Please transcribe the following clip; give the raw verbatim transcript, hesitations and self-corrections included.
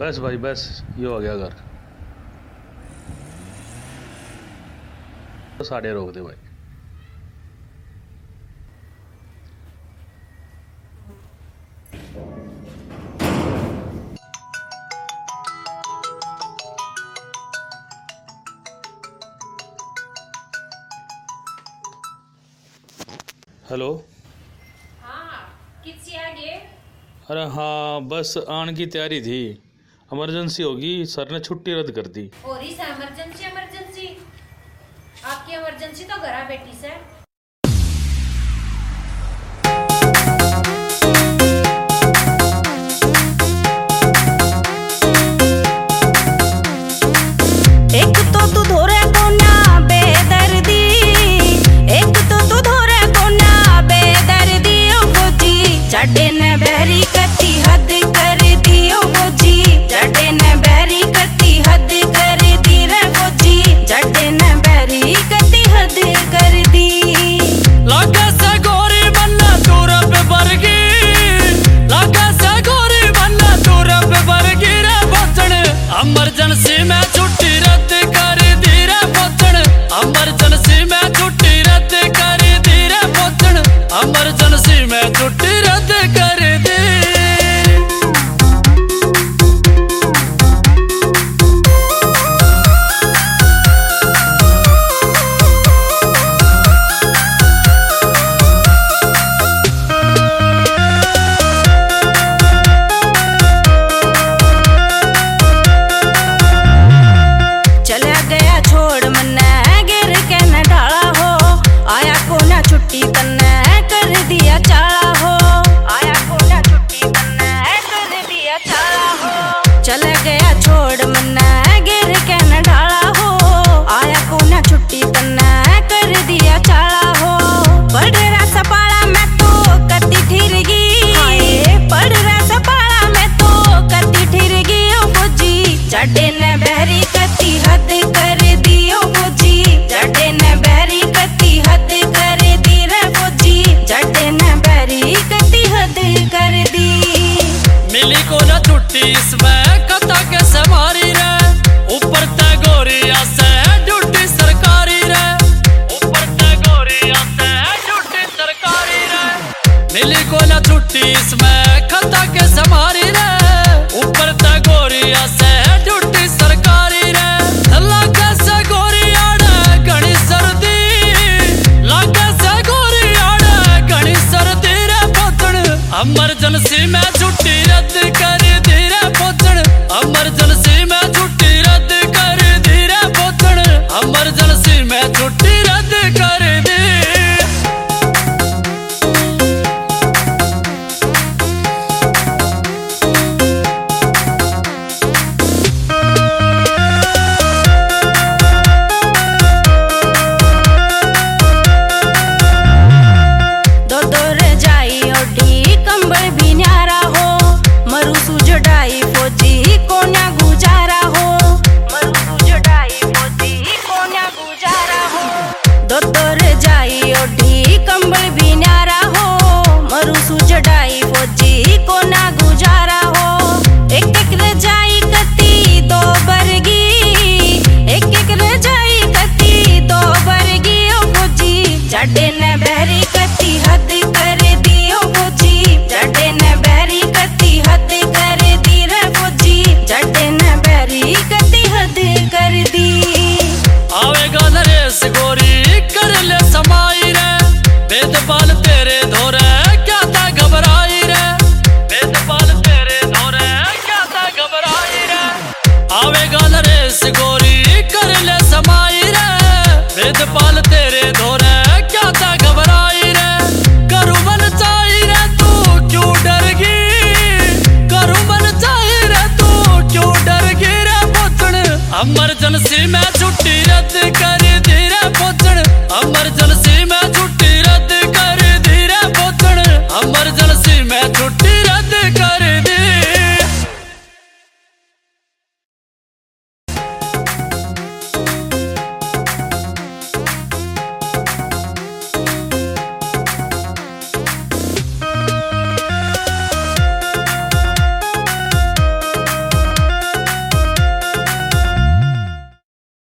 बस भाई बस, ये हो गया घर। तो साढ़े रोक दे भाई। हेलो। हाँ, किससे आ गए? अरे हाँ, बस आने की तैयारी थी। इमरजेंसी होगी, सर ने छुट्टी रद्द कर दी। और इस इमरजेंसी इमरजेंसी आपकी इमरजेंसी तो घर बैठी से। एक तो तू धोरे कोना बेदर्दी, एक तो तू धोरे कोना बेदर्दी। ओ फौजी जाडे ने बहरी कती हद कर दी। ओ फौजी जाडे ने बहरी कती हद कर दी। रे फौजी जाडे ने बहरी कती हद कर दी। लागे से गोरी बनना दूर पे बरगी, लागे से गोरी बनना दूर पे बरगी। रे बचन इमरजेंसी में छुट्टी रद्द कर दी। रे बचन इमरजेंसी में छुट्टी रद्द कर दी। रे बचन इमरजेंसी में छुट्टी रद्द कर दी। चला गया छोड़ मन्ने गिर के न ढाला हो। आया को ना छुट्टी तन्ने कर दिया चाला हो। आया को ना छुट्टी तन्ने कर दिया चाला हो। चला गया छोड़ मन्ने गिर के न ढाला हो। आया को ना छुट्टी तन्ने कर दिया चाला हो। पढ़ रहा सपाला मैं तो कती ठिरगी। हाय पढ़ रहा सपाला मैं तो कती ठिरगी। ओ फौजी जाडे ने बहरी कती हद कर दी। ओ फौजी जाडे ने बहरी कती हद कर दी। रे फौजी जाडे ने बहरी कती हद कर दी। मिली को ना छुट्टी इसमें कथा के से मारी रे। ऊपर ते गोरिया से ड्यूटी सरकारी रे। ऊपर ते गोरिया से ड्यूटी सरकारी रे। मिली को ना छुट्टी इसमें कथा के से मारी रे। ऊपर ते गोरिया से ड्यूटी सरकारी रे। लागे से गोरिया डे घनी सर्दी, लागे से गोरिया डे घनी सर्दी। रे बचन इमरजेंसी में छुट्टी रद्द कर दी। रे बचन इमरजेंसी में छुट्टी रद्द कर दी। रे बचन इमरजेंसी में छुट्टी रद्द कर दी। दो दो रजाई ओढ़ी कंबल भी न्यारा हो। मरु सुजड़ाई फौजी कोन्या गुजारा हो। मरु सुजड़ाई फौजी कोन्या गुजारा हो। दो दो रजाई ओढ़ी कंबल भी न्यारा हो। मरु सुजड़ाई फौजी कोन्या गुजारा हो। एक एक रजाई कती दो बरगी, एक एक रजाई कती दो बरगी। ओ फौजी जाडे ने बहरी कती हद कर दी। ओ फौजी जाडे ने बहरी कती हद कर दी। रे फौजी जाडे ने बहरी कती हद कर दी। आवेगा नरेश गोरी कर ले समाई रे। बेदपाल तेरे धोरे क्या था घबराई रे। बेदपाल तेरे धोरे क्या था घबराई रे। आवेगा नरेश गोरी कर ले समाई रे। बेदपाल तेरे धोरे क्या था घबराई रे। करू मन चाही रे तू क्यों डर गी। करू मन चाही रे तू क्यों डर गी। रे बचन इमरजेंसी में छुट्टी रद्द